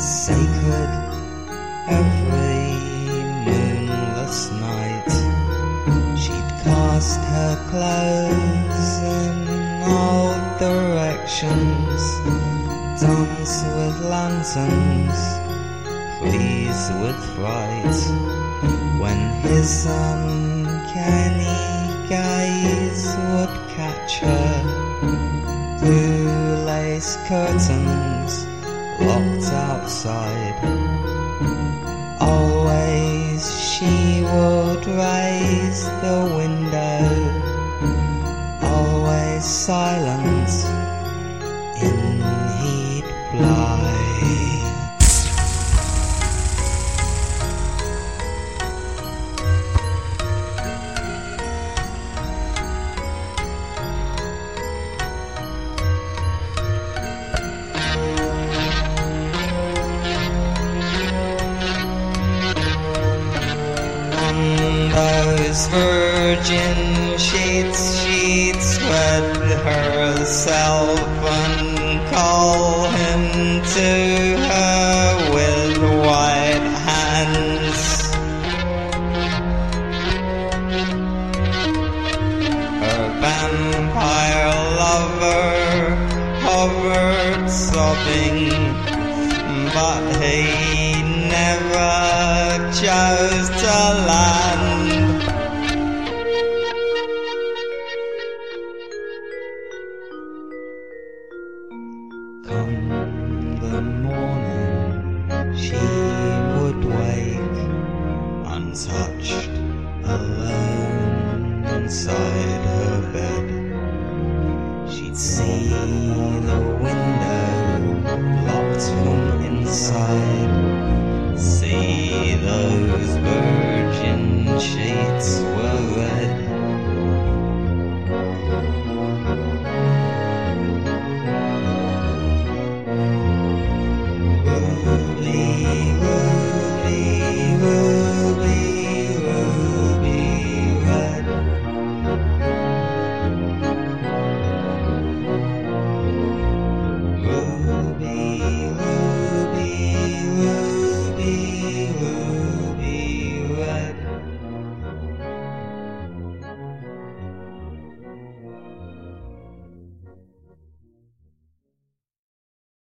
sacred every moonless night. She'd cast her clothes in all directions, dance with lanterns, freeze with fright. When his uncanny gaze would catch her, blue lace curtains locked outside. Always she would raise the window, always silent in he'd fly. Those virgin sheets, she'd spread herself and call him to her with white hands. Her vampire lover hovered sobbing, but he never chose to land. Come the morning, she would wake, untouched, alone inside her bed. She'd see the window locked from inside, see those virgin sheets